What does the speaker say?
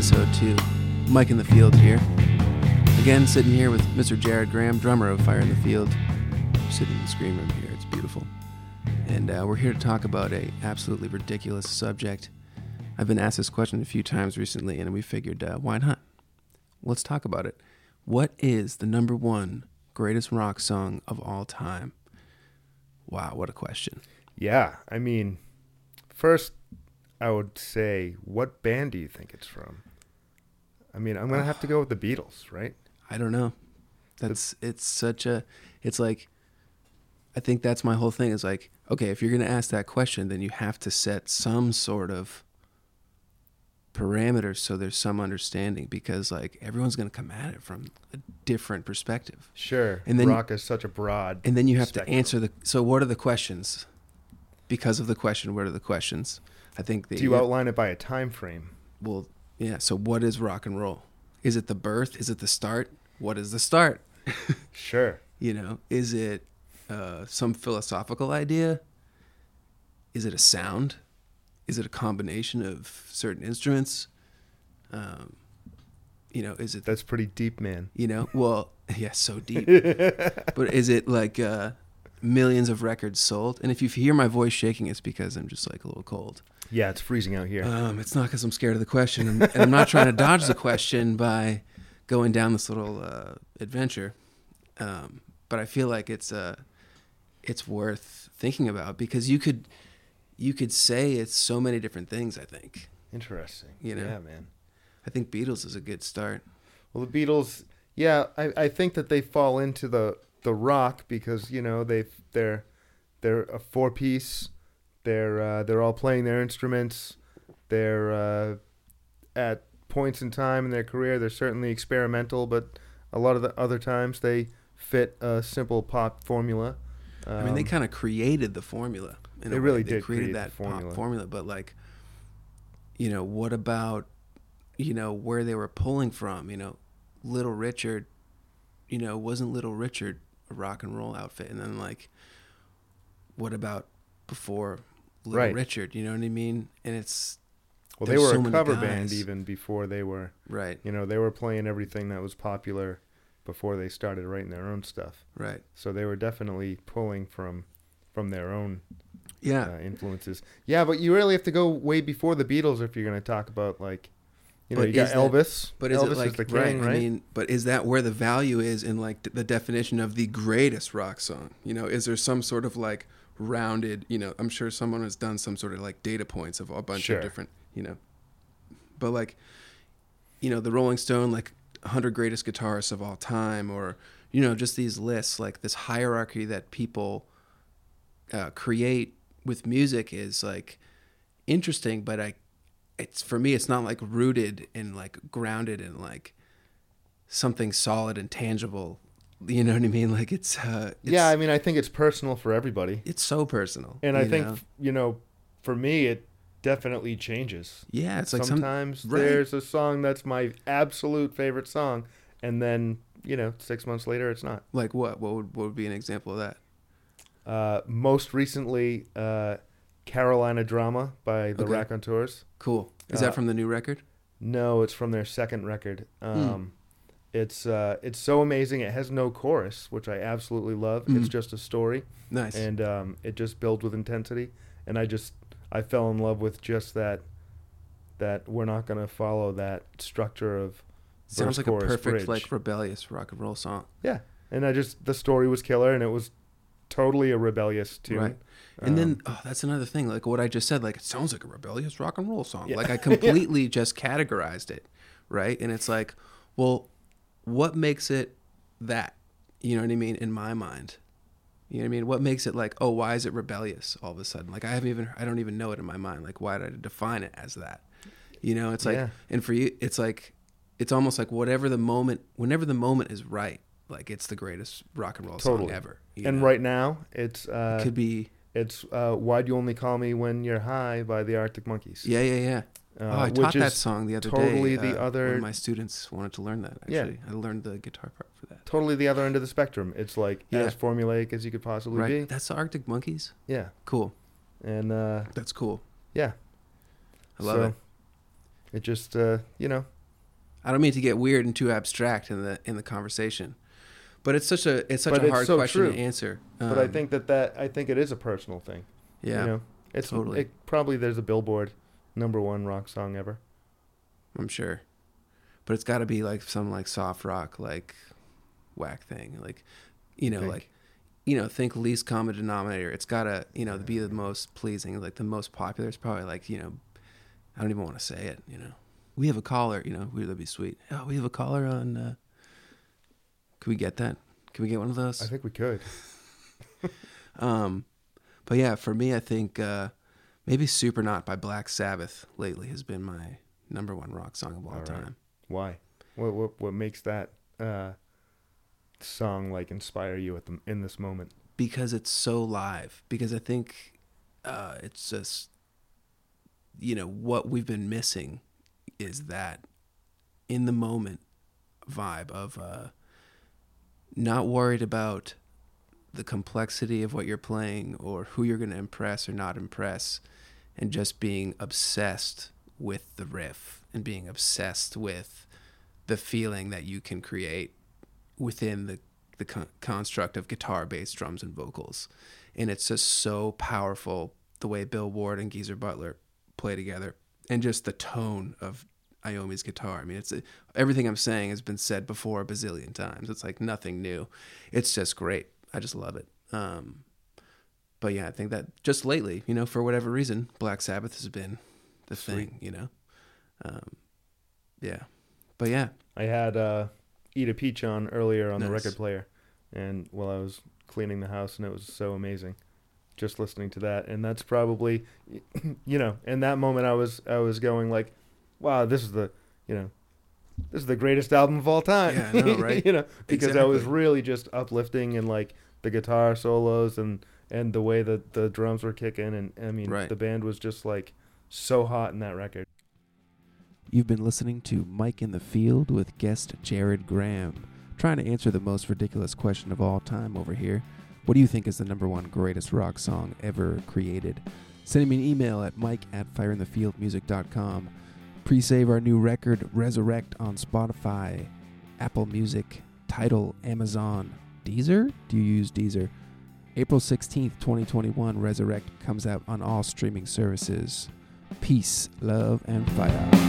episode 2. Mike in the Field here. Again, sitting here with Mr. Jared Graham, drummer of Fire in the Field. Sitting in the screen room here. It's beautiful. And we're here to talk about a absolutely ridiculous subject. I've been asked this question a few times recently, and we figured, why not? Let's talk about it. What is the number one greatest rock song of all time? Wow, what a question. Yeah, I mean, first, I would say, what band do you think it's from? I mean, I'm going to have to go with the Beatles, right? I don't know. I think that's my whole thing is like, okay, if you're going to ask that question, then you have to set some sort of parameters so there's some understanding, because like everyone's going to come at it from a different perspective. Sure. And then rock is such a broad And then you have spectrum. to answer so what are the questions? Because of the question, what are the questions? I think Do you outline it by a time frame? Well, yeah, so what is rock and roll? Is it the birth? Is it the start? What is the start? Sure. Is it some philosophical idea? Is it a sound? Is it a combination of certain instruments? Is it... That's pretty deep, man. Well, yeah, so deep. But is it like millions of records sold? And if you hear my voice shaking, it's because I'm just like a little cold. Yeah, it's freezing out here. It's not because I'm scared of the question. And I'm not trying to dodge the question by going down this little adventure. But I feel like it's worth thinking about, because you could say it's so many different things, I think. Interesting. Yeah, man. I think Beatles is a good start. Well, the Beatles, yeah, I think that they fall into the rock because, they're a four-piece. They're all playing their instruments. They're at points in time in their career, they're certainly experimental, but a lot of the other times they fit a simple pop formula. They kind of created the formula. They really did create that pop formula, but like, what about, where they were pulling from? Little Richard, wasn't Little Richard a rock and roll outfit? And then like, what about before Little Richard? You know what I mean? And it's... Well, they were a cover band even before they were... Right. They were playing everything that was popular before they started writing their own stuff. Right. So they were definitely pulling from their own influences. Yeah, but you really have to go way before the Beatles if you're going to talk about, like, you got Elvis. But is Elvis it like, is the king, right? But is that where the value is in, like, the definition of the greatest rock song? Is there some sort of, like, rounded, I'm sure someone has done some sort of, like, data points of a bunch of different, But, like, the Rolling Stone, like, 100 greatest guitarists of all time, or, just these lists, like, this hierarchy that people create with music is, like, interesting, but for me, it's not, like, rooted and, like, grounded in, like, something solid and tangible. You know what I mean? Like, it's yeah, I think it's personal for everybody. It's so personal. And I think, for me, it definitely changes. Yeah, it's like sometimes there's a song that's my absolute favorite song, and then 6 months later it's not. Like what? What would be an example of that? Most recently, Carolina Drama by the Raconteurs. Cool. Is that from the new record? No, it's from their second record. It's so amazing. It has no chorus, which I absolutely love. It's just a story. Nice. And it just builds with intensity. And I fell in love with just that we're not going to follow that structure of sounds like a perfect bridge. Like rebellious rock and roll song. Yeah. And the story was killer, and it was totally a rebellious tune. Right. And then that's another thing, like what I just said, like it sounds like a rebellious rock and roll song. Yeah. Like I completely just categorized it, right? And it's like, well, what makes it that? You know what I mean? In my mind. You know what I mean? What makes it like, oh, why is it rebellious all of a sudden? Like I don't even know it in my mind. Like why did I define it as that? It's like, and for you, it's like, it's almost like whenever the moment is right, like it's the greatest rock and roll song ever. And right now, it could be. It's Why'd You Only Call Me When You're High by the Arctic Monkeys. Yeah. I taught that song the other totally day. The other... One of my students wanted to learn that, actually. Yeah. I learned the guitar part for that. Totally the other end of the spectrum. It's like as formulaic as you could possibly be. That's the Arctic Monkeys? Yeah. Cool. And that's cool. Yeah. I love it. It just, I don't mean to get weird and too abstract in the conversation, but it's such a hard so question true. to answer. But I think I think it is a personal thing. Yeah, you know, it's totally. Probably there's a Billboard #1 rock song ever. I'm sure, but it's got to be like some like soft rock like whack thing, like think least common denominator. It's got to be the most pleasing, like the most popular. It's probably like I don't even want to say it. We have a caller. That'd be sweet. Oh, we have a caller on. Can we get that? Can we get one of those? I think we could. But yeah, for me, I think maybe "Supernaut" by Black Sabbath lately has been my #1 rock song of all time. Why? What makes that song like inspire you in this moment? Because it's so live. Because I think it's just what we've been missing is that in the moment vibe of not worried about the complexity of what you're playing or who you're going to impress or not impress, and just being obsessed with the riff and being obsessed with the feeling that you can create within the construct of guitar, bass, drums, and vocals. And it's just so powerful the way Bill Ward and Geezer Butler play together, and just the tone of Iommi's guitar. I mean, everything I'm saying has been said before a bazillion times. It's like nothing new. It's just great. I just love it. But yeah, I think that just lately, for whatever reason, Black Sabbath has been the thing, yeah. But yeah. I had Eat a Peach on earlier on Nice. the record player, and while I was cleaning the house, and it was so amazing just listening to that. And that's probably, in that moment I was going like, wow, this is the greatest album of all time. Yeah, I know, right? Because Exactly. I was really just uplifting, and like the guitar solos and the way that the drums were kicking, and I mean, Right. the band was just like so hot in that record. You've been listening to Mike in the Field with guest Jared Graham, trying to answer the most ridiculous question of all time over here. What do you think is the #1 greatest rock song ever created? Send me an email at mike@fireinthefieldmusic.com. Pre-save our new record, Resurrect, on Spotify, Apple Music, Tidal, Amazon, Deezer? Do you use Deezer? April 16th, 2021, Resurrect comes out on all streaming services. Peace, love, and fire.